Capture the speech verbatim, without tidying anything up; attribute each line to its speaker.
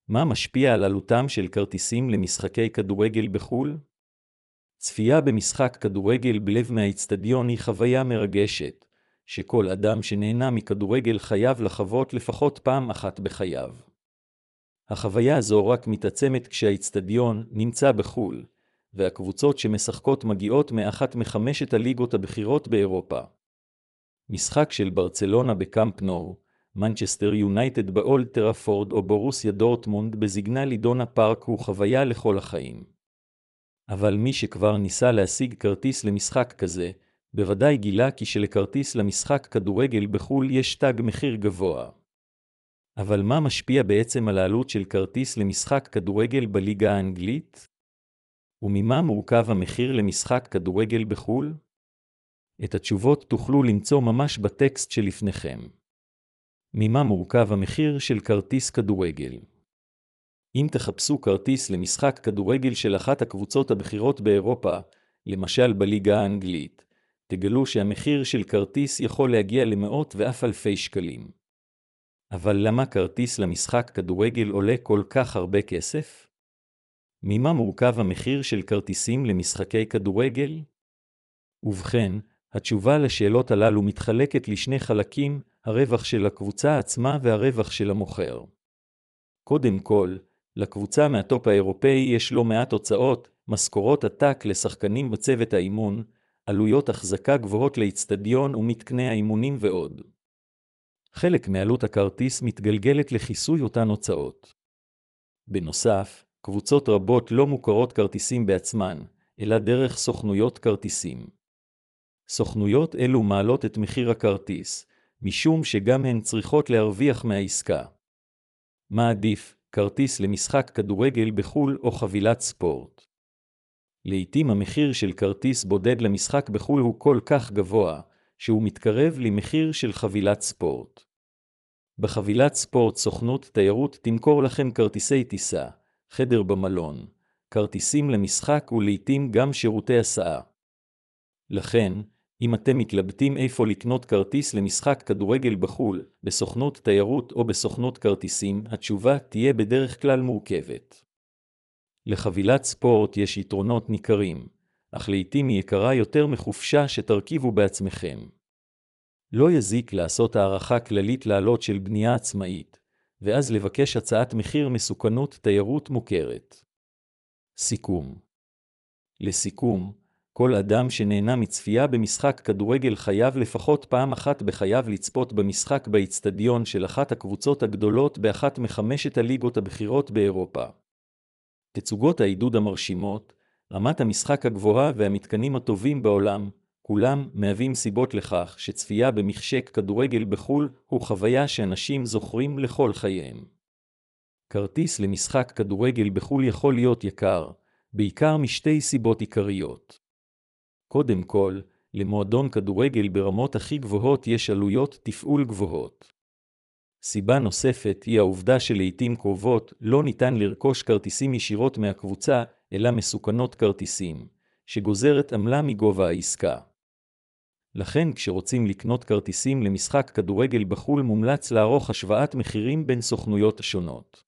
Speaker 1: מה משפיע על עלותם של כרטיסים למשחקי כדורגל בחו"ל? צפייה במשחק כדורגל בלב מהאצטדיון היא חוויה מרגשת, שכל אדם שנהנה מכדורגל חייב לחוות לפחות פעם אחת בחייו. החוויה הזו רק מתעצמת כשהאצטדיון נמצא בחו"ל, והקבוצות שמשחקות מגיעות מאחת מחמשת הליגות הבכירות באירופה. משחק של ברצלונה בקאמפ נו, מנצ'סטר יונייטד באולד טראפורד או בורוסיה דורטמונד בזיגנל אידונה פארק הוא חוויה לכל החיים. אבל מי שכבר ניסה להשיג כרטיס למשחק כזה, בוודאי גילה כי שלכרטיס למשחק כדורגל בחו"ל יש תג מחיר גבוה. אבל מה משפיע בעצם על העלות של כרטיס למשחק כדורגל בליגה האנגלית? וממה מורכב המחיר למשחק כדורגל בחו"ל? את התשובות תוכלו למצוא ממש בטקסט שלפניכם. ממה מורכב המחיר של כרטיס כדורגל? אם תחפשו כרטיס למשחק כדורגל של אחת הקבוצות הבכירות באירופה, למשל בליגה האנגלית, תגלו שהמחיר של כרטיס יכול להגיע למאות ואף אלפי שקלים. אבל למה כרטיס למשחק כדורגל עולה כל כך הרבה כסף? ממה מורכב המחיר של כרטיסים למשחקי כדורגל? ובכן, התשובה לשאלות הללו מתחלקת לשני חלקים, הרווח של הקבוצה עצמה והרווח של המוכר. קודם כל, לקבוצה מהטופ האירופאי יש לא מעט הוצאות, משכורות עתק לשחקנים בצוות האימון, עלויות החזקה גבוהות לאצטדיון ומתקני האימונים ועוד. חלק מעלות הכרטיס מתגלגלת לכיסוי אותן הוצאות. בנוסף, קבוצות רבות לא מוכרות כרטיסים בעצמן, אלא דרך סוכנויות כרטיסים. סוכנויות אלו מעלות את מחיר הכרטיס, משום שגם הן צריכות להרוויח מהעסקה. מה עדיף, כרטיס למשחק כדורגל בחו"ל או חבילת ספורט? לעתים המחיר של כרטיס בודד למשחק בחו"ל הוא כל כך גבוה, שהוא מתקרב למחיר של חבילת ספורט. בחבילת ספורט סוכנות תיירות תמכור לכם כרטיסי טיסה, חדר במלון, כרטיסים למשחק ולעתים גם שירותי הסעה. לכן, אם אתם מתלבטים איפה לקנות כרטיס למשחק כדורגל בחו"ל, בסוכנות תיירות או בסוכנות כרטיסים, התשובה תהיה בדרך כלל מורכבת. לחבילת ספורט יש יתרונות ניכרים, אך לעתים היא יקרה יותר מחופשה שתרכיבו בעצמכם. לא יזיק לעשות הערכה כללית לעלות של בנייה עצמאית, ואז לבקש הצעת מחיר מסוכנות תיירות מוכרת. סיכום. לסיכום, כל אדם שנהנה מצפייה במשחק כדורגל חייב לפחות פעם אחת בחייו לצפות במשחק באצטדיון של אחת הקבוצות הגדולות באחת מחמשת הליגות הבכירות באירופה. תצוגות העידוד המרשימות, רמת המשחק הגבוהה והמתקנים הטובים בעולם, כולם מהווים סיבות לכך שצפייה במשחק כדורגל בחו"ל הוא חוויה שאנשים זוכרים לכל חייהם. כרטיס למשחק כדורגל בחו"ל יכול להיות יקר, בעיקר משתי סיבות עיקריות. קודם כל, למועדון כדורגל ברמות הכי גבוהות יש עלויות תפעול גבוהות. סיבה נוספת היא העובדה שלעיתים קרובות לא ניתן לרכוש כרטיסים ישירות מהקבוצה, אלא מסוכנות כרטיסים, שגוזרת עמלה מגובה העסקה. לכן כשרוצים לקנות כרטיסים למשחק כדורגל בחו"ל מומלץ לערוך השוואת מחירים בין סוכנויות השונות.